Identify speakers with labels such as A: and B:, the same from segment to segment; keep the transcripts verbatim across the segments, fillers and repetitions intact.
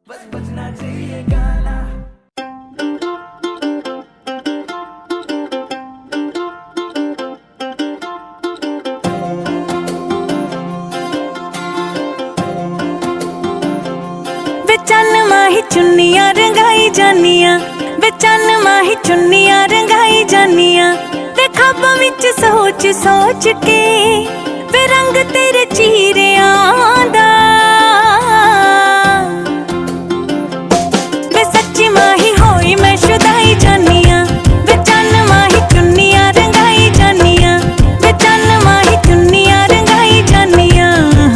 A: बस बजना चाहिए गाना।
B: वे चन माही चुन्नियां रंगाई जानियां, वे चन माही चुन्नियां रंगाई जानियां, वे ख्वाबां विच सोच सोच के वे रंग तेरे चीरियां दा। वे सच्ची माही होई मैं शुदाई जानियां, वे चन माही चुन्नियां रंगाई जानियां, वे चन माही चुन्नियां रंगाई जानियां।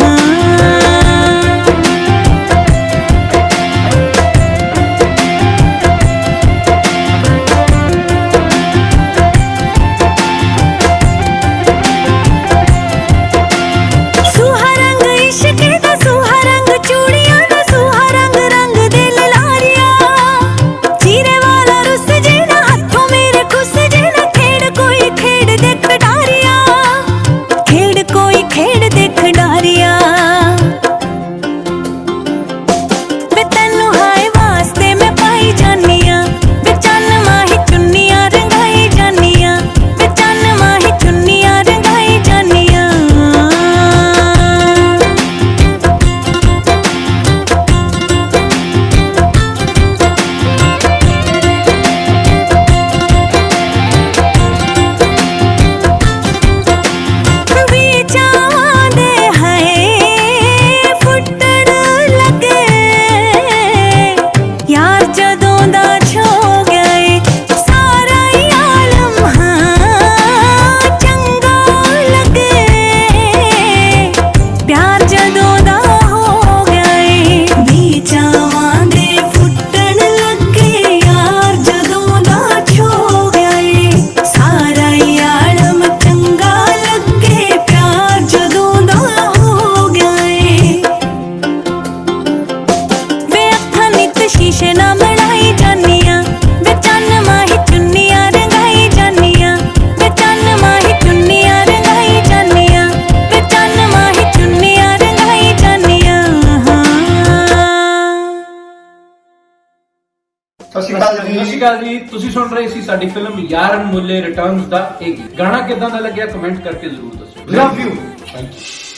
C: ਸਤਿ ਸ਼੍ਰੀ ਅਕਾਲ ਜੀ, ਤੁਸੀਂ ਸੁਣ ਰਹੇ ਸੀ ਸਾਡੀ ਫਿਲਮ ਯਾਰ ਅਨਮੁੱਲੇ ਰਿਟਰਨਸ ਦਾ ਇਹ ਗਾਣਾ ਕਿਦਾਂ ਦਾ ਲੱਗਿਆ ਕਮੈਂਟ ਕਰਕੇ ਜ਼ਰੂਰ ਦੱਸੋ।
D: Love you.